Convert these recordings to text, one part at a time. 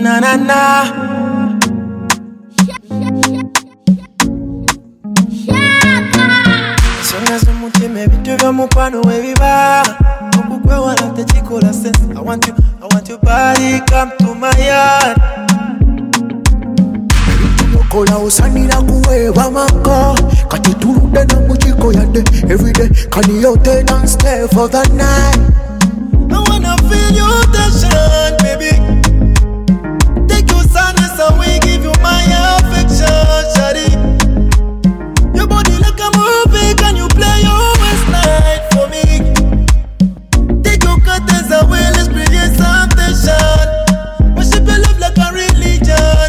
Na na na. Songa z'umutima ebintu by'omukwano webiba okukwewa tekikola sense. I want your body, come to my yard. Kola usanira kuweba mako kati tulude na mujiko yade everyday kani yote and stay for the night. I wanna feel your tension, baby. Take your sadness away, give you my affection, shawty. Your body like a movie, can you play your waistline for me? Take your curtains away, let's create some tension. Worship your love like a religion.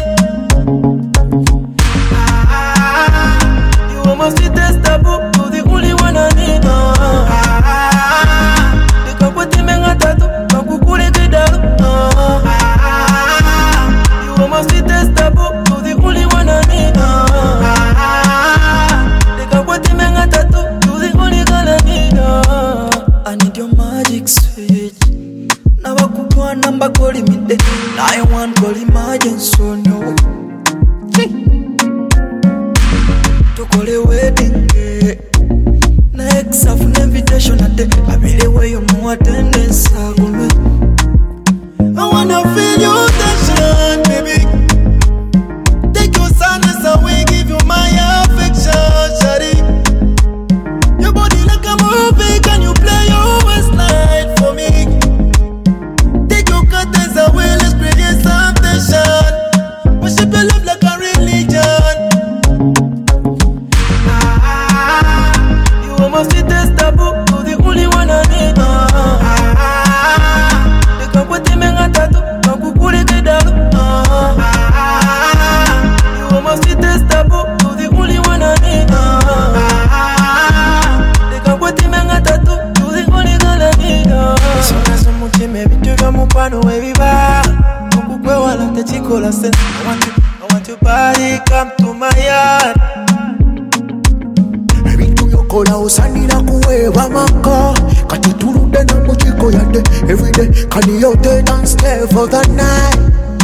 You almost detestable, you're the only one I need. You almost detestable, you're the only one I need. You're the only girl I need. I need your magic switch. Now I could one number calling me the 911 call emergency, so no. To call a wedding day. Next of an invitation at the I be the way you know attendance. I wanna feel your tension, baby. Take your sadness away, give you my affection, shawty. Your body like a movie, can you play your waistline for me? Take your curtains away, let's create some tension. Worship your love like a religion. You almost detestable, you're the only one I need. You almost detestable, you're the only one I need. You're the only girl I need. Songa z'umutima ebintu by'omukwano webiba okukwewa tekikola sense. I want your body, come to my yard. Ebintu byokola usanira kuweba mako kati tulude na mujiko yade everyday kani yote and stay for the night.